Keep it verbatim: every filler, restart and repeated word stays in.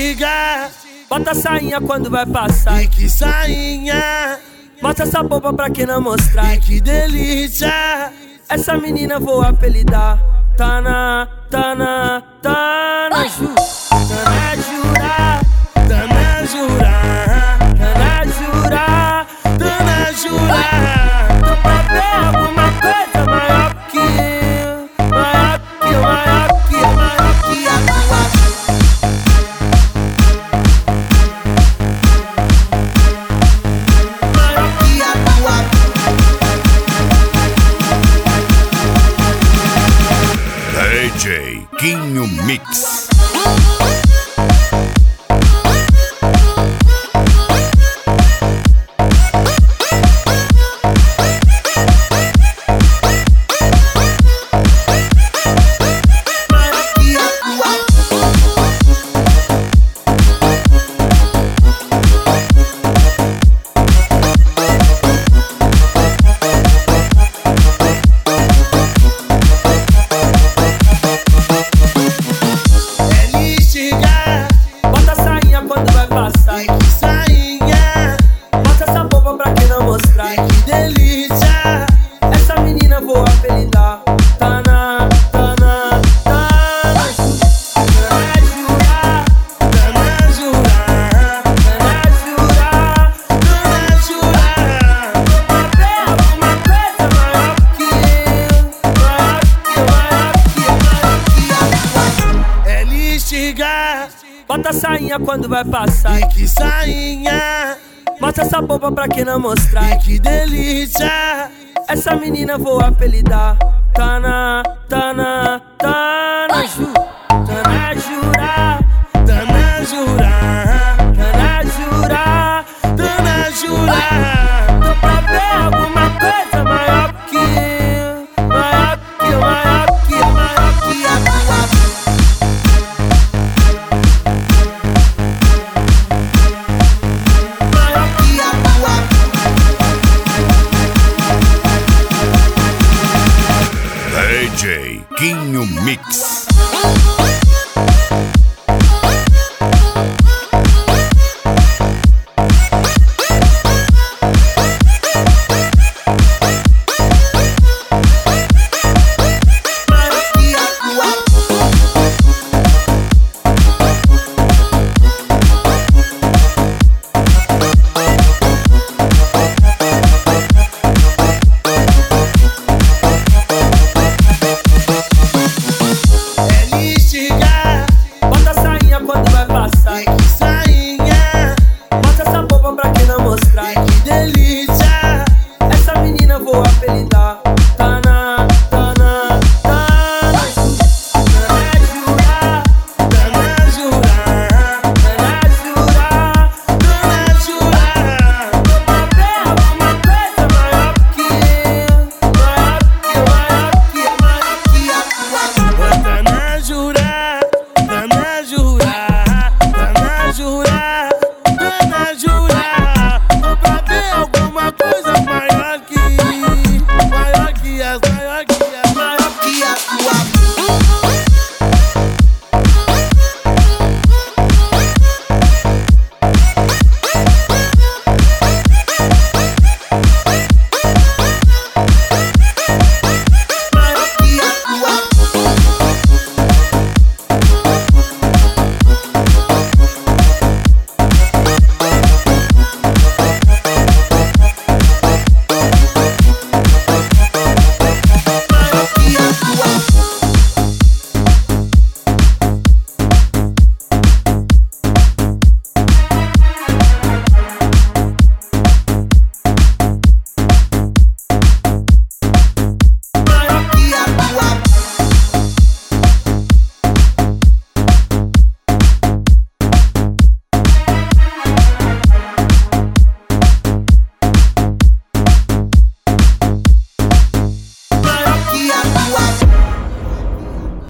instigar. Bota a sainha quando vai passar. E que sainha. Mostra essa boba pra quem não mostrar. E que delícia. Essa menina vou apelidar. Tana, Tana, Tana Ju. Tana Jura. Tana Jura. Tana Jura. Tana Jura. Tô pra ver alguma coisa maior que eu. Maior que eu, maior que eu, maior que a tua. Maior que a tua. D J Quinho Mix. E que sainha. Mostra essa boba pra quem não mostrar. E que delícia. Essa menina vou apelidar. Tana, Tana, Tana Tana Jura. Tana Jura. Tana Jura. Tana Jura. Pra ver alguma coisa maior que eu. Maior que eu, maior que eu, maior que eu. Ela instigar. Bota a sainha quando vai passar. E que sainha. Mostra essa boba pra quem não mostrar. E que delícia. Essa menina vou apelidar. Tana, Tana, Tana Ju. Tana Jura. Tana Jura. Tana Jura. Tana Jura. Tô pra ver alguma coisa maior que eu. Maior que eu, maior que eu, maior que a tua. Maior que a tua. D J Quinho Mix. Bota a sainha quando vai passar. E que sainha. Mostra essa boba pra quem não mostrar. E que delícia. Essa menina vou apelidar. Tana, Tana, Tana Tana Jura. Tana Jura. Tana Jura. Tana Jura. Pra ver alguma coisa maior que eu. Maior que eu, maior que eu, maior que a tua. Tana Jura. Tana Jura. Tana Jura.